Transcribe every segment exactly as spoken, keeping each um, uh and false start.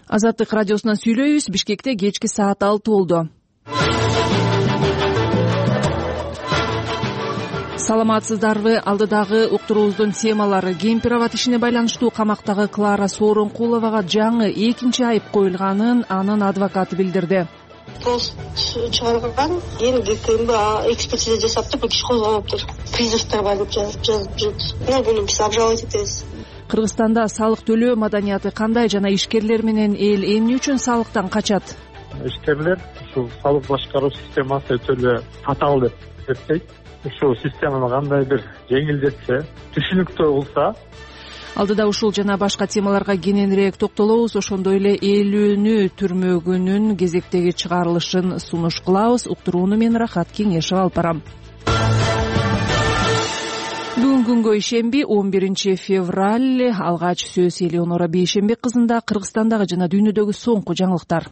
Азаттык радиосунан сүйлөйбүз. Бишкекте кечки саат алты болду. Саламатсыздарбы? Алдыдагы уктуруубуздун темалары: Кемпир-абад ишине байланыштуу камактагы Клара Сооронкуловага жаңы экинчи айып коюлганын анын адвокаты билдирди. Пост чыгарган, эми КМБ экспертиза жасап туруп иш козгоноптур. Призывтар бар деп жазып жүрөт. Мына буну биз обжаловать этебиз. Кыргызстанда салык төлөө маданияты кандай жана ишкерлер менен эл эмне үчүн салыктан качат? Ишкерлер ушул салык башкаруу системасы өтө эле татаал деп эсептейт. Ушул системаны кандайдыр жеңилдетсе, түшүнүктүү кылса. Алдыда ушул жана башка темаларга кененирээк токтолобуз. Ошондой эле элүүнү түрмөгүнүн кезектеги чыгарылышын сунуш кылабыз. Уктурууну мен Рахат Кеңешева алып барам. Бүгүн күнгө ишемби, он биринчи февраль. Алгач сөз Элеонора Бейшембек кызында Кыргызстандагы жана дүйнөдөгү соңку жаңылыктар.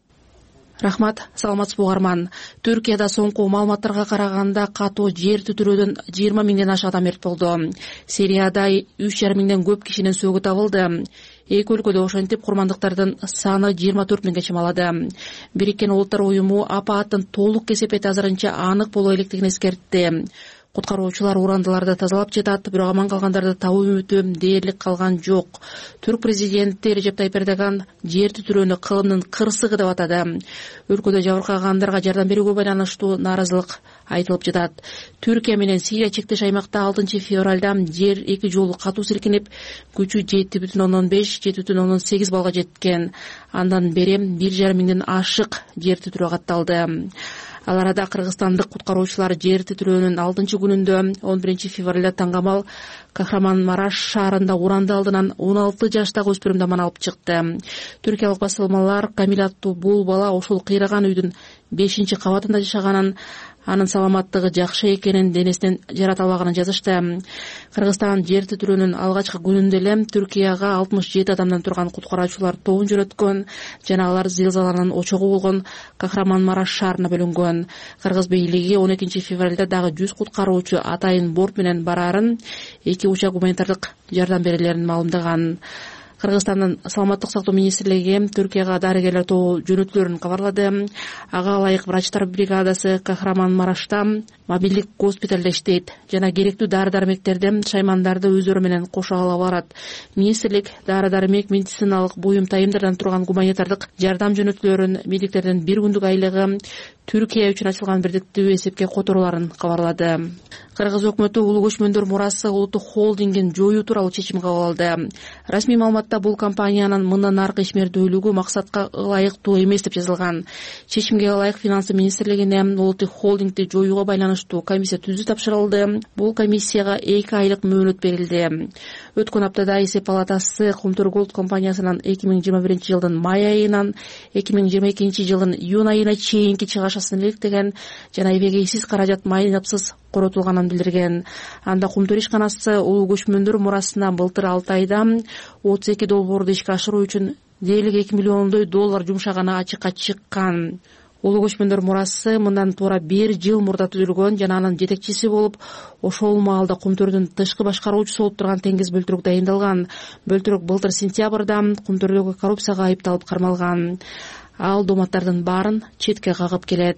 Рахмат, саламатсызбы угарман. Түркияда соңку маалыматтарга караганда катуу жер титирөөдөн жыйырма миңден ашык адам мерт болду. Сирияда үч жарым миңден көп кишинин сөөгү табылды. Эки өлкөдө ошентип курмандыктардын саны жыйырма төрт миңге чамалады. Бириккен Улуттар уюму апааттын толук кесепети азырынча анык боло электигин эскертти. Куткаруучулар урандыларды тазалап жатат, бирок аман калгандарды табуу үмүтү дээрлик калган жок. Түрк президенти Режеп Тайип Эрдоган жер титирөөнү кылымдын кырсыгы деп атады. Өлкөдө жабыркагандарга жардам берүүгө байланыштуу нааразылык айтылып жатат. Түркия менен Сирия чектеш аймакта алтынчы февралда жер эки жолу катуу силкинип, күчү жети бүтүн ондон беш — жети бүтүн ондон сегиз баллга жеткен. Андан бери бир жарым миңден ашык жер титирөө катталды. Ал арада кыргызстандык куткаруучулар жер титирөөнүн алтынчы күнүндө он биринчи февралда Таңгамал Кахраманмараш шаарында уранды алдынан он алты жаштагы өспүрүмдү аман алып чыкты. Түркиялык басылмалар Камил аттуу бул бала ошол кыйраган үйдүн бешинчи кабатында жашаганын, анын саламаттыгы жакшы экенин, денесинен жарата албаганын жазышты. Кыргызстан жер титирөөнүн алгачкы күнүндө эле Түркияга алтымыш жети адамдан турган куткаруучулар тобун жөнөткөн жана алар зилзаланын очогу болгон Кахраманмараш шаарына бөлүнгөн. Кыргыз бийлиги он экинчи февралда дагы жүз куткаруучу атайын борт менен бараарын, эки учак гуманитардык жардам берилерин маалымдаган. Кыргызстандын саламаттык сактоо министрлиги Түркияга дарыгерлер тобу жөнөтүлөрүн кабарлады. Ага ылайык врачтар бригадасы Кахраманмарашта мобилдик госпиталда иштейт жана керектүү дары-дармектерди, шаймандарды өздөрү менен кошо ала барат. Министрлик дары-дармек, медициналык буюм, тайымдардан турган гуманитардык жардам жөнөтүлөрүн, медиктердин бир күндүк айлыгы, Түркия үчүн ачылган бирдиктүү эсепке которууларын кабарлады. Кыргыз өкмөтү улуу көчмөндөр мурасы улуттук холдингин жоюу тууралуу чечим кабыл алды. Расмий маалыматта бул компаниянын мындан аркы ишмердүүлүгү максатка ылайыктуу эмес деп жазылган. Чечимге ылайык финансы министрлигине улуттук холдингди жоюуга байланыштуу комиссия түзүү тапшырылды. Бул комиссияга эки айлык мөөнөт берилди. Өткөн аптада эсеп палатасы Кумтөр Голд компаниясынын эки миң жыйырма биринчи жылдын май айынан эки миң жыйырма экинчи жылдын июнь айына чейинки чыгашасын иликтеген жана эбегейсиз каражат майнапсыз коротулганын билдирген. Анда Кумтөр ишканасы улуу көчмөндөр мурасына былтыр алты айда отуз эки долбоорду ишке ашыруу үчүн дээрлик эки миллиондой доллар жумшаганы ачыкка чыккан. Улуу көчмөндөр мурасы мындан туура бир жыл мурда түзүлгөн жана анын жетекчиси болуп, ошол маалда Кумтөрдүн тышкы башкаруучусу болуп турган Теңиз Бөлтүрөк дайындалган. Бөлтүрөк былтыр сентябрда Кумтөрдөгү коррупцияга айыпталып кармалган. Ал дооматтардын баарын четке кагып келет.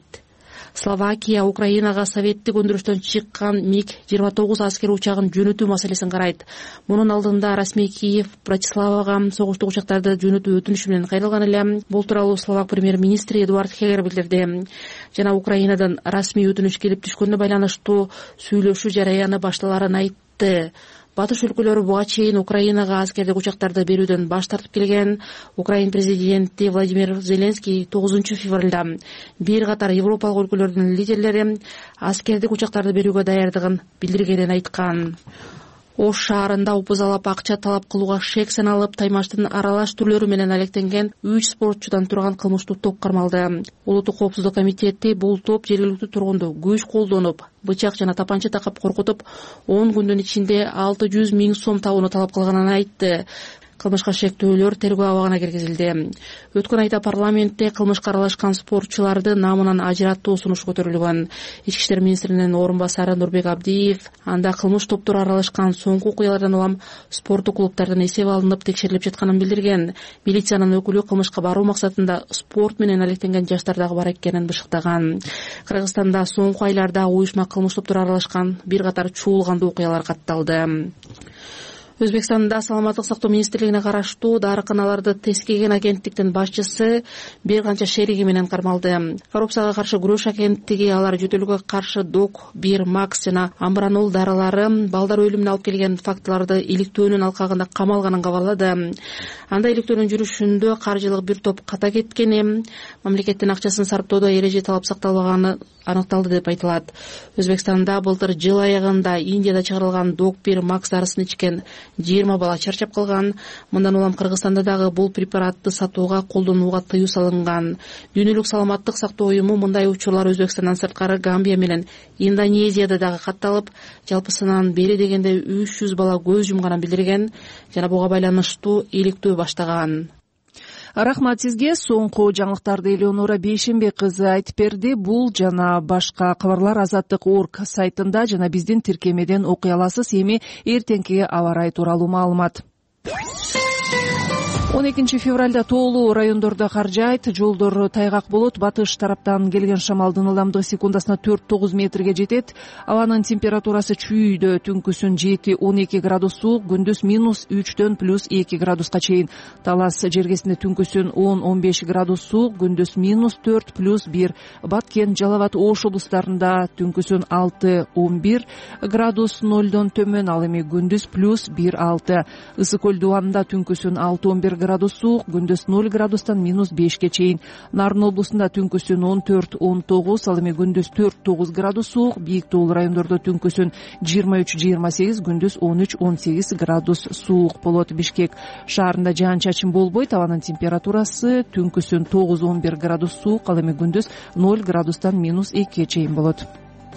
Словакия Украинага советтик өндүрүштөн чыккан миг жыйырма тогуз аскер учагын жөнөтүү маселесин карайт. Мунун алдында расмий Киев Братиславага согуштук учактарды жөнөтүү өтүнүшү менен кайрылган эле. Бул тууралуу словак премьер-министри Эдуард Хегер билдирди. Жана Украинадан расмий өтүнүш келип түшкөнүнө байланыштуу сүйлөшүү жараяны башталарын айтты. Батыш өлкөлөрү буга чейин Украинага аскердик учактарды берүүдөн баш тартып келген. Украин президенти Владимир Зеленский тогузунчу февралда бир катар Европалык өлкөлөрдүн лидерлери аскердик учактарды берүүгө даярдыгын билдиргенин айткан. Ош шаарында упузалап акча талап кылууга шек саналып, Таймаштын аралаш түрлөрү менен алектенген үч спортчудан турган кылмыштуу топ кармалды. Улуттук коопсуздук комитети бул топ жергиликтүү тургунду күч колдонуп, бычак жана тапанча такап коркутуп, он күндүн ичинде алты жүз миң сом табууну талап кылганын айтты. кылмышка шектөөлөр тергөө абагына киргизилди. Өткөн айда парламентте кылмышка аралашкан спортчуларды намынан ажыраттуу сунуш көтөрүлгөн. Ички иштер министринин орун басары Нурбек Абдиев анда кылмыш топтуру аралашкан соңку окуялардан улам спорттук клубдардан эсеп алынып текшерилип жатканын билдирген. Милициянын өкүлү кылмышка баруу максатында спорт менен алектенген жаштар дагы бар экенин бышыктаган. Кыргызстанда соңку айларда уюшма кылмыш топтуру аралашкан бир катар чуулгандуу окуялар катталды. Өзбекстанда саламаттык сактоо министрлигине караштуу дарыканаларды тескеген агенттиктин башчысы бир канча шериги менен кармалды. Коррупцияга каршы күрөш агенттиги алар жөтөлгө каршы док бир макс жана амбранол дарылары балдар өлүмүнө алып келген фактыларды иликтөөнүн алкагында камалганын кабарлады. Анда иликтөөнүн жүрүшүндө каржылык бир топ ката кеткени, мамлекеттин акчасын сарптоодо эреже талап сакталбаганы аныкталды деп айтылат. Өзбекстанда былтыр жыл аягында Индияда чыгарылган док бир макс дарысын ичкен жыйырма бала чарчап калган. Мындан улам Кыргызстанда дагы бул препаратты сатууга колдонууга тыюу салынган. Дүйнөлүк саламаттык сактоо уюму мындай учурлар Өзбекстандан сырткары Гамбия менен Индонезияда дагы катталып, жалпысынан бери дегенде үч жүз бала көз жумганын билдирген жана буга байланыштуу иликтөө баштаган. Рахмат сизге. Соңку жаңылыктарды Элеонора Бейшембе кызы айтып берди. Бул жана башка кабарлар азаттык точка орг сайтында жана биздин тиркемеден окуй аласыз. Эми эртеңки аба ырайы тууралуу маалымат. он экинчи февралда тоолуу райондордо кар жаайт, жолдор тайгак болот. Батыш тараптан келген шамалдын ылдамдыгы секундасына төрт тогуз метрге жетет. Абанын температурасы чүйүүдө түнкүсүн жети он эки градус суук, күндүз минус үчтөн плюс эки градуска чейин. Талас жергесинде түнкүсүн он он беш градус суук, күндүз минус төрт плюс бир. Баткен, Жалал абад, Ош облустарында түнкүсүн алты он бир градус нолдон төмөн, ал эми күндүз плюс бир алты. Ысык көл дубанында түнкүсүн алты он бир градус суук, күндүз ноль градустан минус бешке чейин. Нарын облусунда түнкүсүн он төрт он тогуз, ал эми күндүз төрт тогуз градус суук. Бийик тоолуу райондордо түнкүсүн жыйырма үч жыйырма сегиз, күндүз он үч он сегиз градус суук болот. Бишкек шаарында жаан чачын болбойт. Абанын температурасы түнкүсүн тогуз он бир градус суук, ал эми күндүз ноль градустан минус экиге чейин болот.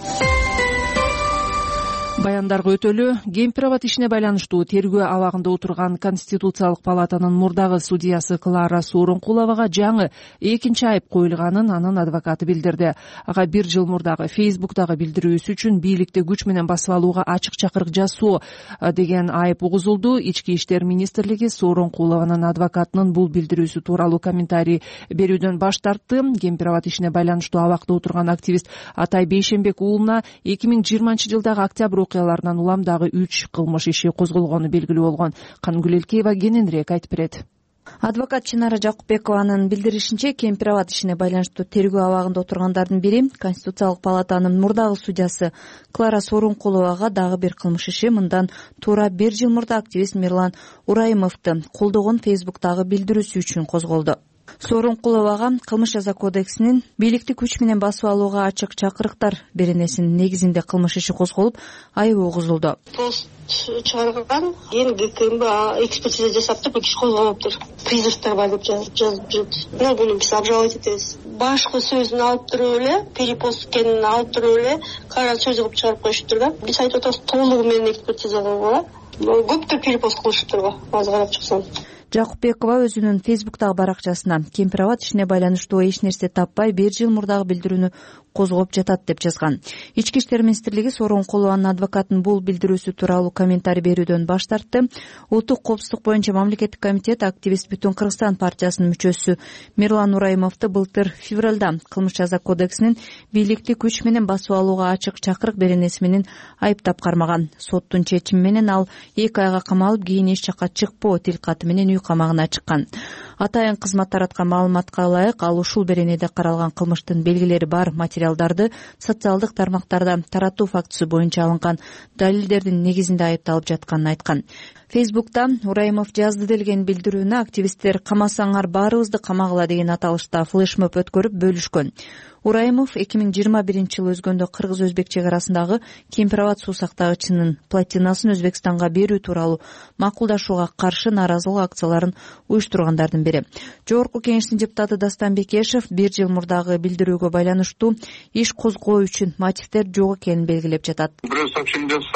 Баяндарга өтөлү. Кемпир-Абад ишине байланыштуу тергөө абагында отурган Конституциялык палатанын мурдагы судьясы Клара Сооронкуловага жаңы экинчи айып коюлганын анын адвокаты билдирди. Ага бир жыл мурдагы Фейсбуктагы билдирүүсү үчүн бийликти күч менен басып алууга ачык чакырык жасоо деген айып угузулду. Ички иштер министрлиги Сооронкулованын адвокатынын бул билдирүүсү тууралуу комментарий берүүдөн баш тартты. Кемпир-Абад ишине байланыштуу абакта отурган активист Атай Бейшембек уулуна эки миң жыйырманчы жылдагы октябрь окуяларынан улам дагы үч кылмыш иши козголгону белгилүү болгон. Кангүл Элкеева кененирээк айтып берет. Адвокат Чынара Жакупбекованын билдиришинче, Кемпир-Абад ишине байланыштуу тергөө абагында отургандардын бири Конституциялык палатанын мурдагы судьясы Клара Сооронкуловага дагы бир кылмыш иши мындан туура бир жыл мурда активист Мирлан Урайымовду колдогон Фейсбуктагы билдирүүсү үчүн козголду. Сооронкуловага Кылмыш жаза кодексинин бийликти күч менен басып алууга ачык чакырыктар беренесинин негизинде кылмыш иши козголуп, айып угузулду. Пост чыгарган, эми ГКМБ экспертиза жасап туруп иш козголуптур. Призывтар бар деп жазып жүрөт. Ну, буну биз обжаловать этебиз. Башкы сөзүн алып туруп эле, перепост экенин алып туруп эле, кара сөз кылып чыгарып коюшуптур да. Биз айтып атабыз, толугу менен экспертиза кылгыла. Көптү перепост кылышыптыр го, азыр карап чыксам. Жакупбекова өзүнүн Фейсбуктагы баракчасына Кемпир-Абад ишине байланыштуу эч нерсе таппай бир жыл мурдагы билдирүүнү козгоп жатат деп жазган. Ички иштер министрлиги Сооронкулованын адвокатынын бул билдирүүсү тууралуу комментарий берүүдөн баш тартты. Улуттук коопсуздук боюнча мамлекеттик комитет активист Бүтүн Кыргызстан партиясынын мүчөсү Мирлан Урайымовду былтыр февралда Кылмыш жаза кодексинин бийликти күч менен басып алууга ачык чакырык беренеси менен айыптап кармаган. Соттун чечими менен ал эки айга камалып, кийин эч жакка чыкпоо тил каты менен үй камагына чыккан. Атайын кызмат тараткан маалыматка ылайык, ал ушул беренеде каралган кылмыштын белгилери бар материалдарды социалдык тармактарда таратуу фактысы боюнча алынган далилдердин негизинде айыпталып жатканын айткан. Фейсбукта Урайымов жазды делген билдирүүнү активисттер камасаңар баарыбызды камагыла деген аталышта флешмоб өткөрүп бөлүшкөн. Урайымов эки миң жыйырма биринчи жылы өзгөндө кыргыз-өзбек чек арасындагы Кемпир-Абад суу сактагычынын платинасын Өзбекстанга берүү тууралуу макулдашууга каршы нааразылык акцияларын уюштургандардын бири. Жогорку Кеңештин депутаты Дастан Бекешев бир жыл мурдагы билдирүүгө байланыштуу иш козгоо үчүн мотивдер жок экенин белгилеп жатат. Бирөө сообщение жазса,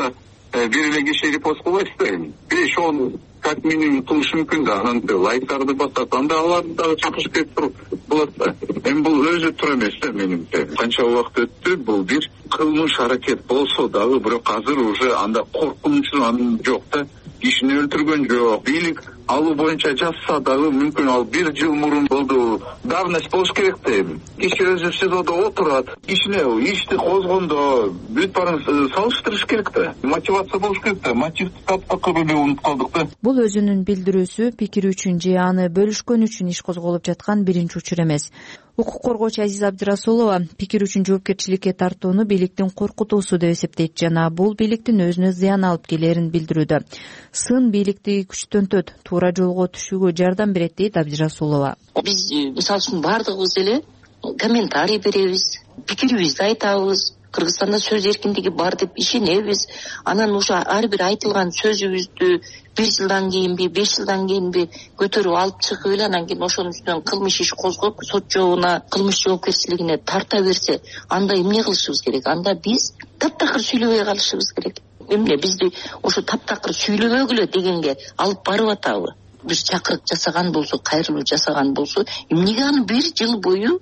бир эле киши репост кылбайт да, эми беш он как минимум кылышы мүмкүн да. Анан лайктарды басат, анда аларды дагы чакырыш керек болот да. Эми бул өзү тура эмес да менимче. Канча убакыт өттү, бул бир кылмыш аракет болсо дагы, бирок азыр уже анда коркунучу анын жок да. Кишини өлтүргөн жок. Бийлик алуу боюнча жазса дагы мүмкүн ал бир жыл мурун болду. Давность болуш керек да эми. Киши өзү СИЗОдо отурат. Кишине ишти козгондо бүт баарын салыштырыш керек да. Мотивация болуш керек да. Мотивди таптакыр эле унутуп калдык да. Бул өзүнүн билдирүүсү, пикири үчүн же аны бөлүшкөн үчүн иш козголуп жаткан биринчи учур эмес. Укук коргоочу Азиза Абдырасулова пикир үчүн жоопкерчиликке тартууну бийликтин коркутуусу деп эсептейт жана бул бийликтин өзүнө зыян алып келерин билдирүүдө. Сын бийликти күчтөнтөт, туура жолго түшүүгө жардам берет дейт Абдырасулова. Биз мисалы үчүн баардыгыбыз эле комментарий беребиз, пикирибизди айтабыз. Кыргызстанда сөз эркиндиги бар деп ишенебиз. Анан уже ар бир айтылган сөзүбүздү бир жылдан кийинби, беш жылдан кийинби көтөрүп алып чыгып эле анан кийин ошонун үстүнөн кылмыш иш козгоп, сот жообуна, кылмыш жоопкерчилигине тарта берсе, анда эмне кылышыбыз керек? Анда биз таптакыр сүйлөбөй калышыбыз керек. Эмне бизди ошо таптакыр сүйлөбөгүлө дегенге алып барып атабы? Бир чакырык жасаган болсо, кайрылуу жасаган болсо, эмнеге аны бир жыл бою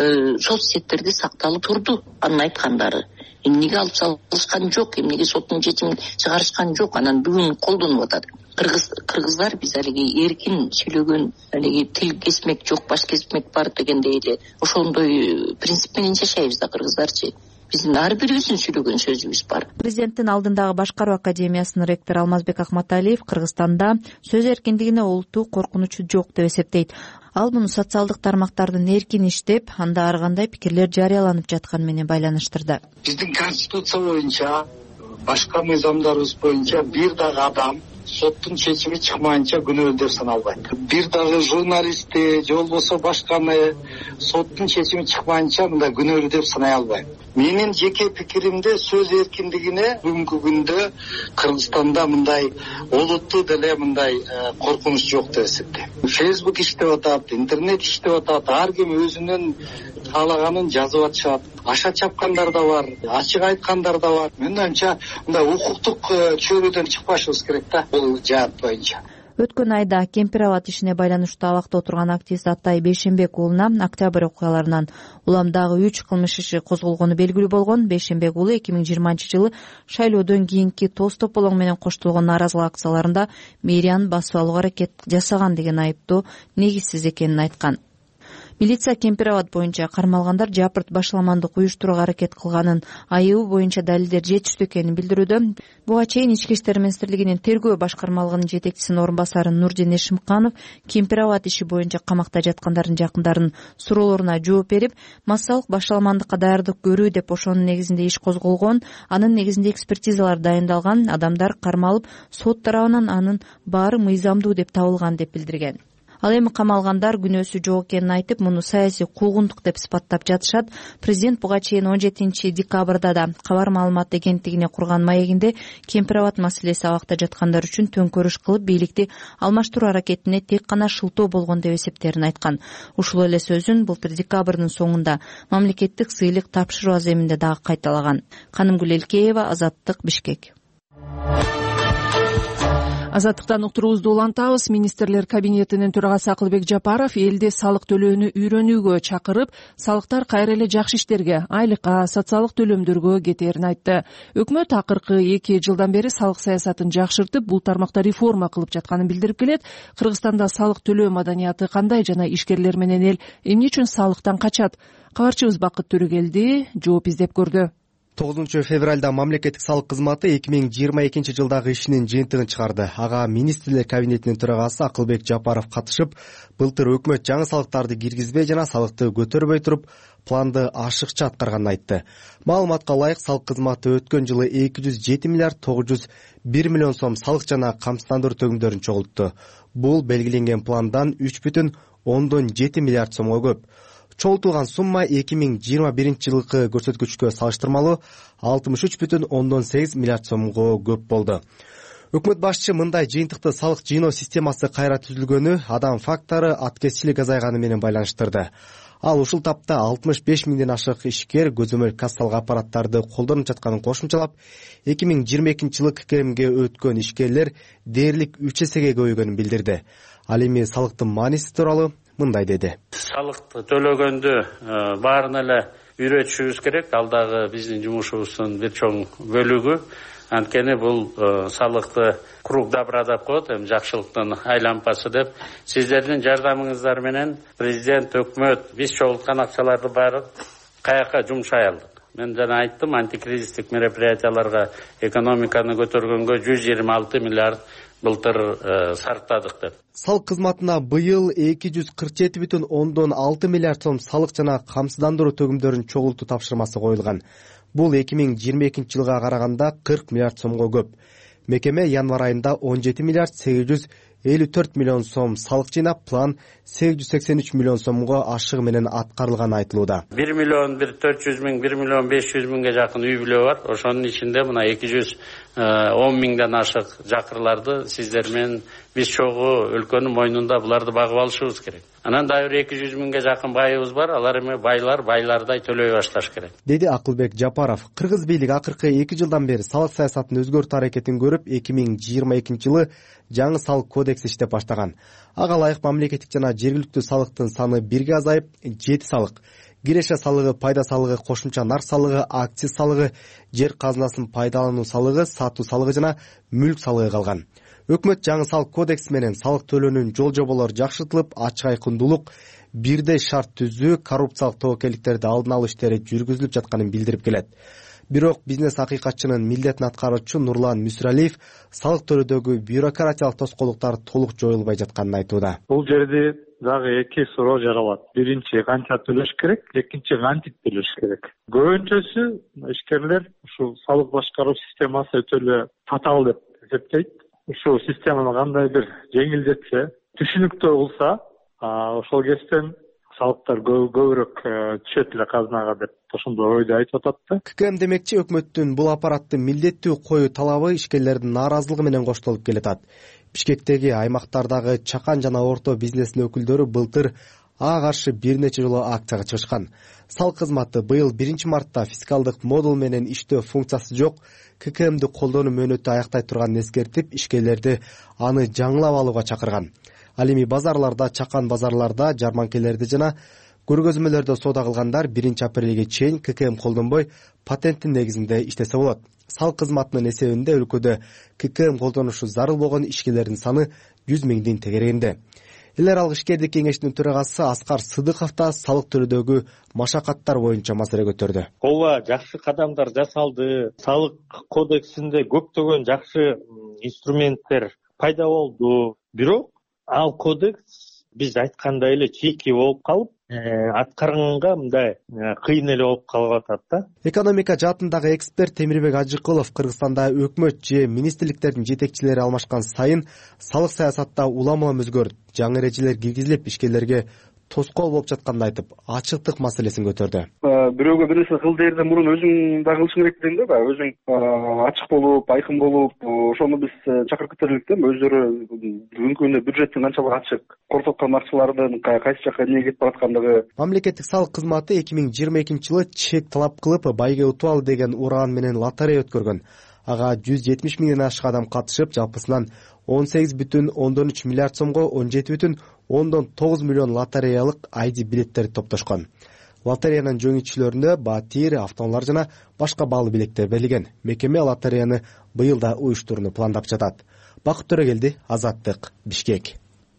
соц сеттерде сакталып турду? Анын айткандары эмнеге алып салышкан жок, эмнеге соттун чечимин чыгарышкан жок? Анан бүгүн колдонуп атат. Кыргыз кыргыздар биз алиги эркин сүйлөгөн, алиги тил кесмек жок, баш кесмек бар дегендей эле ошондой принцип менен жашайбыз да кыргыздарчы. Биздин ар бирибиздин сүйлөгөн сөзүбүз бар. Президенттин алдындагы башкаруу академиясынын ректору Алмазбек Акматалиев Кыргызстанда сөз эркиндигине олуттуу коркунучу жок деп эсептейт. Ал муну социалдык тармактардын эркин иштеп, анда ар кандай пикирлер жарыяланып жатканы менен байланыштырды. Биздин конституция боюнча, башка мыйзамдарыбыз боюнча бир дагы адам соттун чечими чыкмайынча күнөөлүү деп саналбайт. Бир дагы журналистти же болбосо башканы соттун чечими чыкмайынча мында күнөөлүү деп санай албайм. Менин жеке пикиримде сөз эркиндигине бүгүнкү күндө Кыргызстанда мындай олуттуу деле мындай коркунуч жок деп эсептейм. Facebook иштеп атат, интернет иштеп атат, ар ким өзүнүн каалаганын жазып атышат. Аша чапкандар да бар, ачык айткандар да бар. Менин оюмча мындай укуктук чөйрөдөн чыкпашыбыз керек да бул жаат боюнча. Өткөн айда Кемпир абад ишине байланыштуу абакта отурган активист Атай Бейшенбек уулуна октябрь окуяларынан улам дагы үч кылмыш иши козголгону белгилүү болгон. Бейшенбек уулу эки миң жыйырманчы жылы шайлоодон кийинки тоз тополоң менен коштолгон нааразылык акцияларында мэриянын басып алууга аракет жасаган деген айыптоо негизсиз экенин айткан. Милиция Кемпир абад боюнча кармалгандар жапырт башаламандык уюштурууга аракет кылганын, айыбы боюнча далилдер жетиштүү экенин билдирүүдө. Буга чейин Ички иштер министрлигинин тергөө башкармалыгынын жетекчисинин орун басары Нурдин Эшимканов Кемпир абад иши боюнча камакта жаткандардын жакындарынын суроолоруна жооп берип, массалык башаламандыкка даярдык көрүү деп ошонун негизинде иш козголгон, анын негизинде экспертизалар дайындалган, адамдар кармалып, сот тарабынан анын баары мыйзамдуу деп табылган деп билдирген. Ал эми камалгандар күнөөсү жок экенин айтып, муну саясий куугунтук деп сыпаттап жатышат. Президент буга чейин он жетинчи декабрда да кабар маалымат агенттигине курган маегинде Кемпир абад маселеси абакта жаткандар үчүн төңкөрүш кылып, бийликти алмаштыруу аракетине тек гана шылтоо болгон деп эсептерин айткан. Ушул эле сөзүн былтыр декабрдын соңунда мамлекеттик сыйлык тапшыруу аземинде дагы кайталаган. Канымгүл Элкеева, Азаттык, Бишкек. Азаттыктан уктуруубузду улантабыз. Министрлер кабинетинин төрагасы Акылбек Жапаров элди салык төлөөнү үйрөнүүгө чакырып, салыктар кайра эле жакшы иштерге, айлыкка, социалдык төлөмдөргө кетээрин айтты. Өкмөт акыркы эки жылдан бери салык саясатын жакшыртып, бул тармакта реформа кылып жатканын билдирип келет. Кыргызстанда салык төлөө маданияты кандай жана ишкерлер менен эл эмне үчүн салыктан качат? Кабарчыбыз Бакыт Төрөгелди жооп издеп көрдү. тогузунчу февралда мамлекеттик салык кызматы эки миң жыйырма экинчи жылдагы ишинин жыйынтыгын чыгарды. Ага министрлер кабинетинин төрагасы Акылбек Жапаров катышып, былтыр өкмөт жаңы салыктарды киргизбей жана салыкты көтөрбөй туруп, планды ашыкча аткарганын айтты. Маалыматка ылайык, салык кызматы өткөн жылы эки жүз жети миллиард тогуз жүз бир миллион сом салык жана камсыздандыруу төгүмдөрүн чогултту. Бул белгиленген пландан үч бүтүн ондон жети миллиард сомго көп. Чогултулган сумма эки миң жыйырма биринчи жылкы көрсөткүчкө салыштырмалуу алтымыш үч бүтүн ондон сегиз миллиард сомго көп болду. Өкмөт башчы мындай жыйынтыкты салык жыйноо системасы кайра түзүлгөнү, адам фактору, аткезчилик азайганы менен байланыштырды. ал ушул тапта алтымыш беш миңден ашык ишкер көзөмөл кассалык аппараттарды колдонуп жатканын кошумчалап, эки миң жыйырма экинчи жылы ККМге өткөн ишкерлер дээрлик үч эсеге көбөйгөнүн билдирди. Ал эми салыктын мааниси тууралуу мындай деди. Салыкты төлөгөндө баарын эле үйрөтүшүбүз керек. Ал дагы биздин жумушубуздун бир чоң бөлүгү. Анткени бул салыкты круг добра деп коет, эми жакшылыктын айланпасы деп. Сиздердин жардамыңыздар менен президент, өкмөт биз чогулткан акчаларды баары каяка жумшай алдык. Мен жана айттым, антикризистик мероприятияларга экономиканы көтөргөнгө жүз жыйырма алты миллиард былтыр сарптадык деп. Салык кызматына быйыл эки жүз кырк жети бүтүн ондон алты миллиард сом салык жана камсыздандыруу төгүмдөрүн чогултуу тапшырмасы коюлган. Бул эки миң жыйырма экинчи жылга караганда кырк миллиард сомго көп. Мекеме январь айында он жети миллиард сегиз жүз элүү төрт миллион сом салык жыйнап, план сегиз жүз сексен үч миллион сомго ашыгы менен аткарылганы айтылууда. бир миллион төрт жүз миң, бир миллион беш жүз миңге жакын үй бүлө бар. Ошонун ичинде мына эки жүз он миңден ашык жакырларды сиздер менен биз чогуу өлкөнүн мойнунда буларды багып алышыбыз керек. Анан дагы бир эки жүз миңге жакын байыбыз бар. Алар эми байлар байлардай төлөй башташ керек, деди Акылбек Жапаров. Кыргыз бийлиги акыркы эки жылдан бери салык саясатын өзгөртүү аракетин көрүп, эки миң жыйырма экинчи жылы жаңы салык кодекс иштеп баштаган. Ага ылайык мамлекеттик жана жергиликтүү салыктын саны бирге азайып, жети салык: киреше салыгы, пайда салыгы, кошумча нар салыгы, акциз салыгы, жер казынасын пайдалануу салыгы, сатуу салыгы жана мүлк салыгы калган. Өкмөт жаңы салык кодекси менен салык төлөөнүн жол жоболору жакшыртылып, ачык айкындуулук, бирдей шарт түзүү, коррупциялык тобокелдиктерди алдын алуу иштери жүргүзүлүп жатканын билдирип келет. Бирок бизнес акыйкатчынын милдетин аткаруучу Нурлан Мүсүралиев салык төлөөдөгү бюрократиялык тоскоолдуктар толук жоюлбай жатканын айтууда. Бул жерде дагы эки суроо жаралат. Биринчи, канча төлөш керек, экинчи, кантип төлөш керек. Көбүнчөсү ишкерлер ушул салык башкаруу системасы өтө эле татаал деп эсептейт. Ушул системаны кандай бир жеңилдетсе, түшүнүктүү кылса, ошол кезден салыктар көбүрөөк түшөт эле казынага деп ошондой ойду айтып атат да. ККМ демекчи, өкмөттүн бул аппаратты милдеттүү коюу талабы ишкерлердин нааразылыгы менен коштолуп келатат. Бишкектеги аймактардагы чакан жана орто бизнестин өкүлдөрү былтыр ага каршы бир нече жолу акцияга чыгышкан. Салык кызматы быйыл биринчи мартта фискалдык модул менен иштөө функциясы жок ККМди колдонуу мөөнөтү аяктай турганын эскертип, ишкерлерди аны жаңылап алууга чакырган. Ал эми базарларда, чакан базарларда, жарманкелерде жана көргөзмөлөрдө соода кылгандар биринчи апрелге чейин ККМ колдонбой патенттин негизинде иштесе болот. Салык кызматынын эсебинде өлкөдө ККМ колдонушу зарыл болгон ишкерлердин саны жүз миңдин тегерегинде. Эл аралык ишкердик кеңештин төрагасы Аскар Сыдыков да салык төлөөдөгү машакаттар боюнча маселе көтөрдү. Ооба, жакшы кадамдар жасалды. Салык кодексинде көптөгөн жакшы инструменттер пайда болду. Бирок ал кодекс биз айткандай эле чийки болуп калып, аткарганга мындай кыйын эле болуп калып атат да. Экономика жаатындагы эксперт Темирбек Ажыкулов Кыргызстанда өкмөт же министрликтердин жетекчилери алмашкан сайын салык саясатта улам-улам өзгөрүп, жаңы эрежелер киргизилип, ишкерлерге тоскоол болуп жатканын айтып, ачыктык маселесин көтөрдү. Бирөөгө бир нерсе кыл дээрден мурун өзүң да кылышың керек дейм да, баягы өзүң ачык болуп, айкын болуп, ошону биз чакырып кетерлик да. Өздөрү бүгүнкү күндө бюджеттин канчалык ачык, кортоткон акчалардын кайсы жака эмнеге кетип бараткандыгы. Мамлекеттик салык кызматы эки миң жыйырма экинчи жылы чек талап кылып, байге утуп ал деген уран менен лотерея өткөргөн. Ага жүз жетимиш миңден ашык адам катышып, жалпысынан он сегиз бүтүн ондон үч миллиард сомго он жети бүтүн ондон тогуз миллион лотереялык айди билеттерди топтошкон. Лотереянын жеңүүчүлөрүнө батир, автоунаалар жана башка баалуу билеттер берилген. Мекеме лотереяны быйыл да уюштурууну пландап жатат. Бакыт Төрөгелди, Азаттык, Бишкек.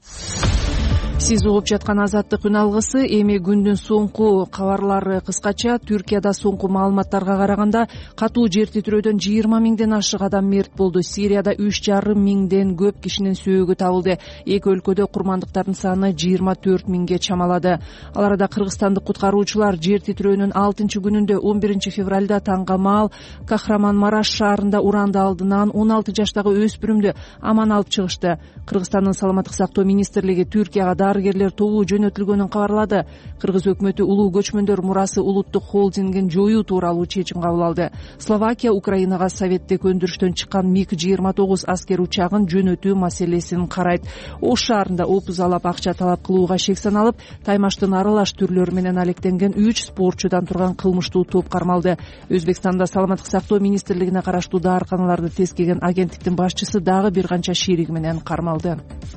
Сиз угуп жаткан Азаттык үн алгысы. Эми күндүн соңку кабарлары кыскача. Түркияда соңку маалыматтарга караганда катуу жер титирөөдөн жыйырма миңден ашык адам мерт болду. Сирияда үч жарым миңден көп кишинин сөөгү табылды. Эки өлкөдө курмандыктардын саны жыйырма төрт миңге чамалады. Ал арада кыргызстандык куткаруучулар жер титирөөнүн алтынчы күнүндө он биринчи февралда таңга маал Кахраманмараш шаарында уранды алдынан он алты жаштагы өспүрүмдү аман алып чыгышты. Кыргызстандын саламаттык сактоо министрлиги Түркияга дарыгерлер тобу жөнөтүлгөнүн кабарлады. Кыргыз өкмөтү улуу көчмөндөр мурасы улуттук холдингин жоюу тууралуу чечим кабыл алды. Словакия Украинага советтик өндүрүштөн чыккан миг жыйырма тогуз аскер учагын жөнөтүү маселесин карайт. Ош шаарында опузалап акча талап кылууга шек саналып, Таймаштын аралаш түрлөрү менен алектенген үч спортчудан турган кылмыштуу топ кармалды. Өзбекстанда саламаттык сактоо министрлигине караштуу даарыканаларды тескеген агенттиктин башчысы дагы бир канча шериги менен кармалды.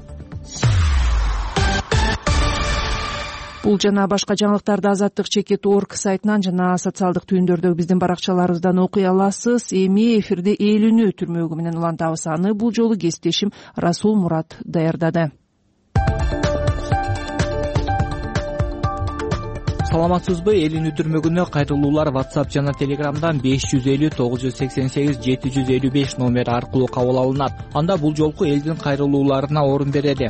Бул жана башка жаңылыктарды азаттык чекит точка орг сайтынан жана социалдык түйүндөрдөгү биздин баракчаларыбыздан окуй аласыз. Эми эфирде Элүүнү түрмөгү менен улантабыз. Аны бул жолу кесиптешим Расул Мурат даярдады. Саламатсызбы? Элүүнү түрмөгүнө кайрылуулар WhatsApp жана Telegramдан беш жүз элүү тогуз жүз сексен сегиз жети жүз элүү беш номери аркылуу кабыл алынат. Анда бул жолку элдин кайрылууларына орун берели.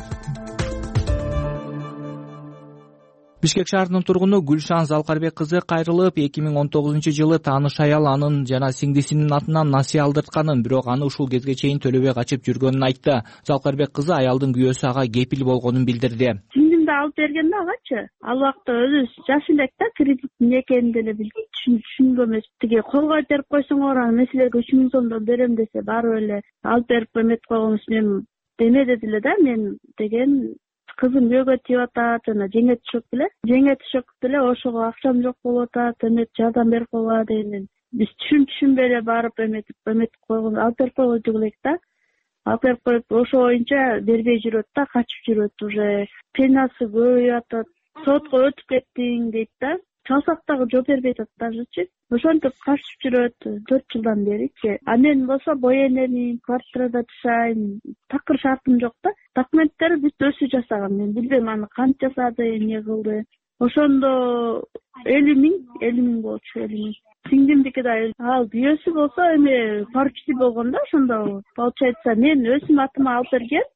Бишкек шаарынын тургуну Гүлшан Залкарбек кызы кайрылып, эки миң он тогузунчу жылы тааныш аял анын жана сиңдисинин атынан насыя алдыртканын, бирок аны ушул кезге чейин төлөбөй качып жүргөнүн айтты. Залкарбек кызы аялдын күйөөсү ага кепил болгонун билдирди. Сиңдимди алып берген да агачы. Ал убакта өзү жаш элек да, кредиттин не экенин деле түшүнгөн эмес. Тиги колго берип койсоңор, аны меселерге үч миң сомдон берем десе, барып эле алып берип эметип койгонбуз. Мен деме дедиле да, мен деген кызым күйөөгө тийип атат, жана жеңе түшөк беле. Жеңе түшөк деле ошого акчам жок болуп атат, эмет жардам берип койгула дегенден. Биз түшүн түшүнбөй эле барып эметип эметип койгон, алып берип койгондук элек да. Алып берип коюп, ошо боюнча бербей жүрөт да, качып жүрөт уже. Пенасы көбөйүп атат. Сотко өтүп кеттиң дейт да. Чалсак дагы жооп бербей атат дажычы. Ошентип качып жүрөт төрт жылдан беричи. А мен болсо бой энемин, квартирада жашайм, такыр шартым жок да. Документтери бүт өзү жасаган. Мен билбейм аны кантип жасады, эмне кылды. Ошондо элүү миң, элүү миң болчу, элүү миң. Сиңдимдики да ал күйөөсү болсо эми поручитель болгон да, ошондо получается мен өзүм атыма алып берген.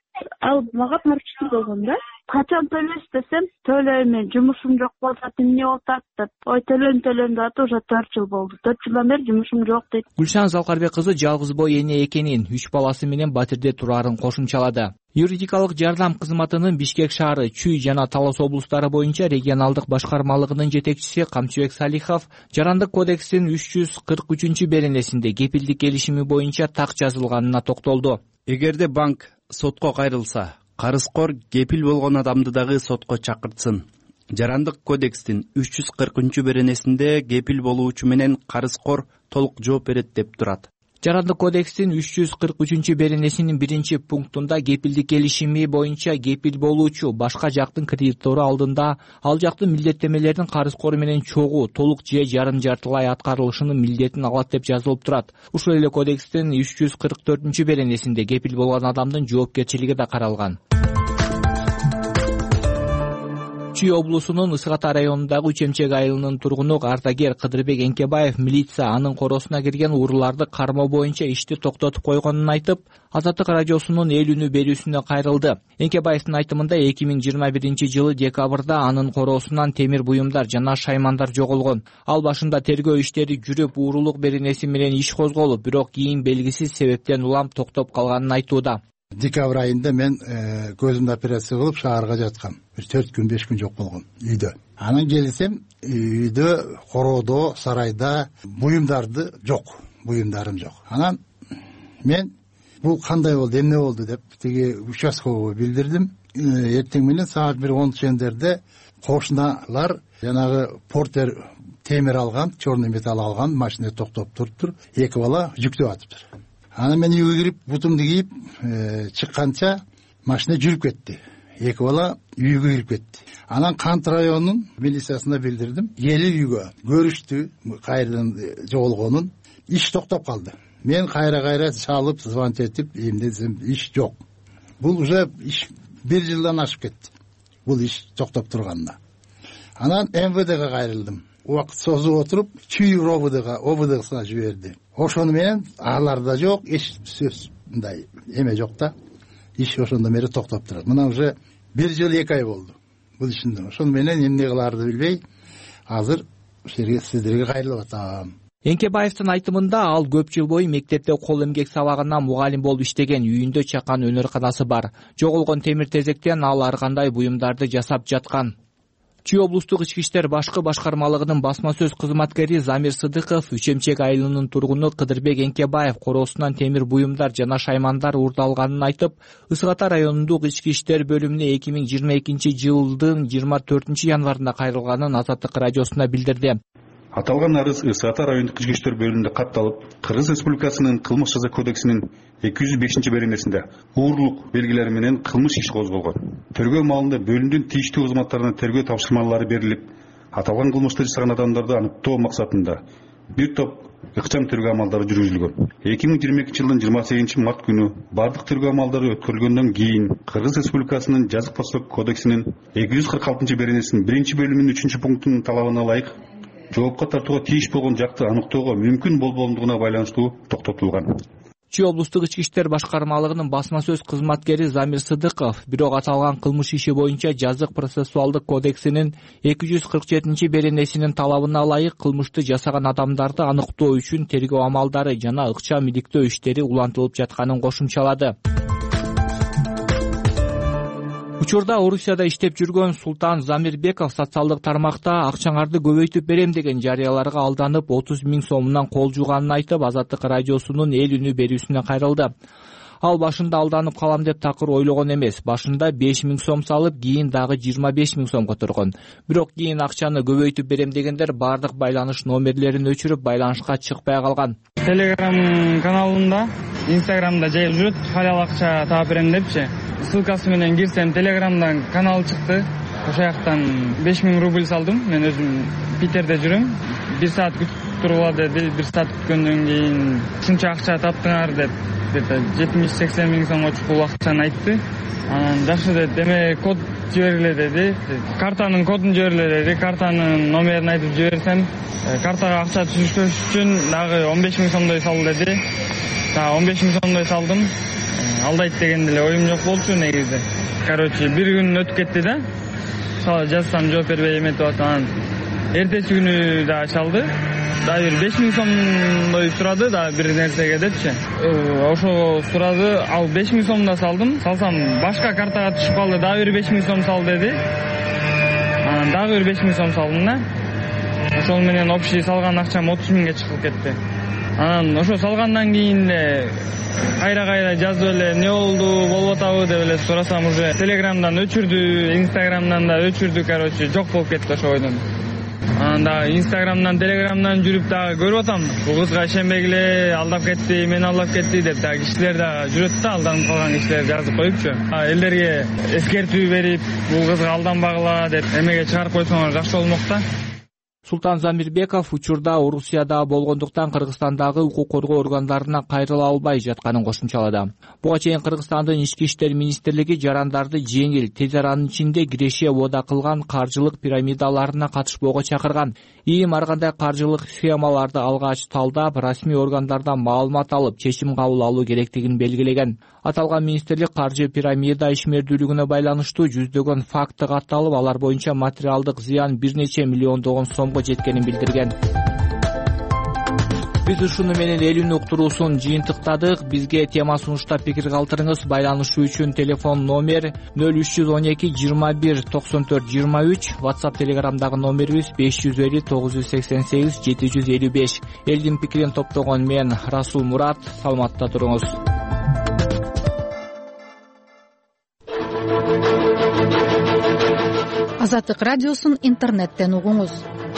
Ал мага поручитель болгон да. Качан төлөйсүз десем, төлөйм, мен жумушум жок болуп атат, эмне болуп атат деп. Ой, төлөйм, төлөйм деп уже төрт жыл болду. төрт жылдан бери жумушум жок дейт. Гүлшан Залкарбек кызы жалгыз бой эне экенин, үч баласы менен батирде турарын кошумчалады. Юридикалык жардам кызматынын Бишкек шаары, Чүй жана Талас облустары боюнча регионалдык башкармалыгынын жетекчиси Камчыбек Салихов Жарандык кодекстин үч жүз кырк үчүнчү беренесинде кепилдик келишими боюнча так жазылганына токтолду. Эгерде банк сотко кайрылса, карызкор кепил болгон адамды дагы сотко чакыртсын. Жарандык кодекстин үч жүз кыркынчы беренесинде кепил болуучу менен карызкор толук жооп берет деп турат. Жарандык кодекстин үч жүз кырк үчүнчү беренесинин биринчи пунктунда кепилдик келишими боюнча кепил болуучу башка жактын кредитору алдында ал жактын милдеттемелерин карызкор менен чогуу, толук же жарым жартылай аткарылышынын милдетин алат деп жазылып турат. Ушул эле кодекстин үч жүз кырк төртүнчү беренесинде кепил болгон адамдын жоопкерчилиги да каралган. Чүй облусунун Ысык Ата районундагы Үчемчек айылынын тургуну ардагер Кыдырбек Энкебаев милиция анын коросуна кирген урууларды кармоо боюнча ишти токтотуп койгонун айтып, Азаттык радиосунун Элүүнү берүүсүнө кайрылды. Энкебаевдин айтымында эки миң жыйырма биринчи жылы декабрда анын коросунан темир буюмдар жана шаймандар жоголгон. Ал башында тергөө иштери жүрүп, уурулук беренеси менен иш козголуп, бирок кийин белгисиз себептен улам токтоп калганын айтууда. Декабрь айында мен көзүмдү операция кылып шаарга жаткам. Бир төрт күн, беш күн жок болгон үйдө. Анан келсем, үйдө, короодо, сарайда буюмдарды жок, буюмдарым жок. Анан мен бул кандай болду, эмне болду деп тиги участкового билдирдим. Эртең менен саат бир он чендерде кошуналар жанагы портер темир алган, черный металл алган, машина токтоп туруптур, эки бала жүктөп атыптыр. Анан мен үйгө кирип, бутумду кийип чыкканча машина жүрүп кетти. Эки бала үйгө кирип кетти. Анан Кант районунун милициясына билдирдим. Келип үйгө көрүштү, кайрадан жоголгонун. Иш токтоп калды. Мен кайра-кайра чалып, звонить этип, эмдесем иш жок. Бул уже иш бир жылдан ашып кетти. Бул иш токтоп турганына. Анан эм вэ дге кайрылдым. Убакыт созуп отуруп, Чүй ОБДга, ОБДсына жиберди. Ошону менен аларда жок, эч сөз мындай эме жок да. Иш ошондон бери токтоп турат. Мына уже бир жыл эки ай болду бул ишинде. Ошону менен эмне кылаарды билбей, азыр сиздерге кайрылып атам. Эңкебаевдин айтымында ал көп жыл бою мектепте кол эмгек сабагынан мугалим болуп иштеген, үйүндө чакан өнөрканасы бар. Жоголгон темир тезектен ал ар кандай буюмдарды жасап жаткан. Чүй облустук ички иштер башкы башкармалыгынын басма сөз кызматкери Замир Сыдыков Үчемчек айылынын тургуну Кыдырбек Эңкебаев короосунан темир буюмдар жана шаймандар уурдалганын айтып, Ысык Ата районундук ички иштер бөлүмүнө эки миң жыйырма экинчи жылдын жыйырма төртүнчү январында кайрылганын Азаттык радиосуна билдирди. Аталган арыз Ысык Ата райондук ички иштер бөлүмүндө катталып, Кыргыз Республикасынын кылмыш жаза кодексинин эки жүз бешинчи беренесинде уурулук белгилери менен кылмыш иши козголгон. Тергөө маалында бөлүмдүн тийиштүү кызматтарына тергөө тапшырмалары берилип, аталган кылмышты жасаган адамдарды аныктоо максатында бир топ ыкчам тергөө амалдары жүргүзүлгөн. эки миң жыйырма экинчи жылдын жыйырма сегизинчи март күнү бардык тергөө амалдары өткөрүлгөндөн кийин Кыргыз Республикасынын жазык процессуалдык кодексинин эки жүз кырк алтынчы беренесинин биринчи бөлүмүнүн үчүнчү пунктунун талабына ылайык жоопко тартууга тийиш болгон жакты аныктоого мүмкүн болбогондугуна байланыштуу токтотулган. Чүй облустук ички иштер башкармалыгынын басма сөз кызматкери Замир Сыдыков бирок аталган кылмыш иши боюнча жазык процессуалдык кодексинин эки жүз кырк жетинчи беренесинин талабына ылайык кылмышты жасаган адамдарды аныктоо үчүн тергөө амалдары жана ыкчам иликтөө иштери улантылып жатканын кошумчалады. Учурда Орусияда иштеп жүргөн Султан Замирбеков социалдык тармакта акчаңарды көбөйтүп берем деген жарыяларга алданып отуз миң сомунан кол жууганын айтып, Азаттык радиосунун эл үнү берүүсүнө кайрылды. Ал башында алданып калам деп такыр ойлогон эмес. Башында беш миң сом салып, кийин дагы жыйырма беш миң сомго тургон. Бирок кийин акчаны көбөйтүп берем дегендер бардык байланыш номерлерин өчүрүп, байланышка чыкпай калган. Telegram каналында, Instagramда жайып жүрөт, халал акча таап берем депчи. Ссылкасы менен кирсем, Telegramдан канал чыкты. Ошол жактан беш миң рубль салдым. Мен өзүм Питерде жүрөм. бир саат күтүп тургула деди. бир саат күткөндөн кийин ушунча акча таптыңар деп, где-то жетимиш сексен миң сомго чукул акчаны айтты. Анан жакшы деп, деме код жибергиле деди. Картанын кодун жибергиле деди. Картанын номерин айтып жиберсем, картага акча түшүрүш үчүн дагы он беш миң сомдой сал деди. Та он беш миң сомдой салдым. Алдайт деген деле оюм жок болчу негизи. Короче, бир күн өтүп кетти да. Жазсам жооп бербей эметип атам. Эртеси күнү да чалды. Дагы бир беш миң сомдой сурады да бир нерсеге депчи. Ошого сурады, ал беш миң сом да салдым. Салсам башка картага түшүп калды, дагы бир беш миң сом сал деди. Анан дагы бир беш миң сом салдым да. Ошол менен общий салган акчам отуз миңге чыгып кетти. Анан ошо салгандан кийин эле кайра-кайра жазып эле эмне болду, болуп атабы деп эле сурасам, уже Телеграмдан өчүрдү, Инстаграмдан да өчүрдү, короче, жок болуп кетти ошо бойдон. Анан дагы Инстаграмдан, Телеграмдан жүрүп дагы көрүп атам. Бул кызга ишенбегиле, алдап кетти, мени алдап кетти деп дагы кишилер дагы жүрөт да, алданып калган кишилер жазып коюпчу. Элдерге эскертүү берип, бул кызга алданбагыла деп эмеге чыгарып койсоңор жакшы болмок да. Султан Замирбеков учурда Орусияда болгондуктан Кыргызстандагы укук коргоо органдарына кайрыла албай жатканын кошумчалады. Буга чейин Кыргызстандын ички иштер министрлиги жарандарды жеңил, тез аранын ичинде киреше ода кылган каржылык пирамидаларына катышпоого чакырган. ИИМ ар кандай каржылык схемаларды алгач талдап, расмий органдардан маалымат алып, чечим кабыл алуу керектигин белгилеген. Аталган министрлик каржы пирамида ишмердүүлүгүнө байланыштуу жүздөгөн факты катталып, алар боюнча материалдык зыян бир нече миллиондогон сомго жеткенин билдирген. Биз ушуну менен эл үнү уктуруусун жыйынтыктадык. Бизге тема сунушта пикир калтырыңыз. Байланышуу үчүн телефон номер нөл үч жүз он эки жыйырма бир токсон төрт жыйырма үч, WhatsApp Telegramдагы номерибиз беш жүз элүү тогуз жүз сексен сегиз жети жүз элүү беш. Элдин пикирин топтогон мен Расул Мурат. Саламатта туруңуз. Азаттык радиосун интернеттен угуңуз.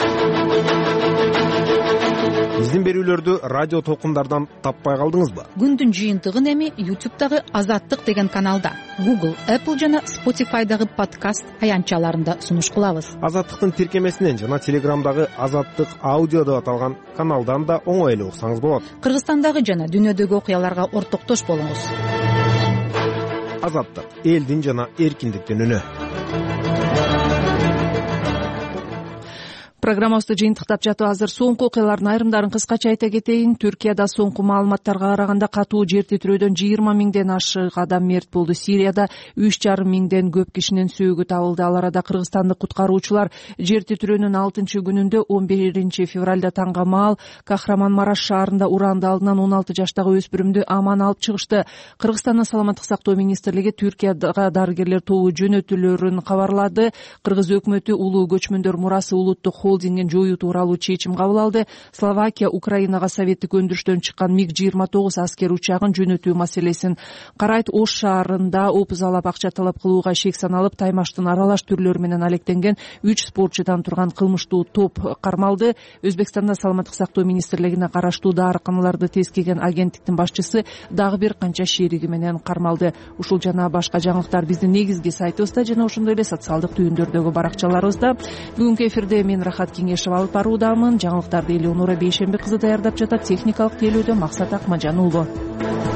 Биздин берүүлөрдү радио толкундардан таппай калдыңызбы? Күндүн жыйынтыгын эми YouTube'дагы Азаттык деген каналда, Google, Apple жана Spotify'дагы подкаст аянтчаларында сунуш кылабыз. Азаттыктын тиркемесинен жана Telegramдагы Азаттык аудио деп аталган каналдан да оңой эле уксаңыз болот. Кыргызстандагы жана дүйнөдөгү окуяларга ортоктош болуңуз. Азаттык — элдин жана эркиндиктин үнү. программабызды жыйынтыктап жатып азыр соңку окуялардын айрымдарын кыскача айта кетейин. Түркияда соңку маалыматтарга караганда катуу жер титирөөдөн жыйырма миңден ашык адам мерт болду. Сирияда үч жарым миңден көп кишинин сөөгү табылды. Ал арада кыргызстандык куткаруучулар жер титирөөнүн алтынчы күнүндө он биринчи февралда таңга маал Кахраман-Мараш шаарында уранды алдынан он алты жаштагы өспүрүмдү аман алып чыгышты. Кыргызстандын саламаттык сактоо министрлиги Түркияга дарыгерлер тобу жөнөтүлөрүн кабарлады. Кыргыз өкмөтү улуу көчмөндөр мурасы улуттук холдингин жоюу тууралуу чечим кабыл алды. Словакия Украинага советтик өндүрүштөн чыккан миг жыйырма тогуз аскер учагын жөнөтүү маселесин карайт. Ош шаарында опузалап акча талап кылууга шек саналып таймаштын аралаш түрлөрү менен алектенген үч спортчудан турган кылмыштуу топ кармалды. Өзбекстанда саламаттык сактоо министрлигине караштуу дарыканаларды тескеген агенттиктин башчысы дагы бир канча шериги менен кармалды. Ушул жана башка жаңылыктар биздин негизги сайтыбызда жана ошондой эле социалдык түйүндөрдөгү баракчаларыбызда. Бүгүнкү эфирде мен Рахат Кеңешев алып баруудамын. Жаңылыктарды Элеонора Бейшембек кызы даярдап жатат. Техникалык тейлөөдө Максат Акмажан уулу.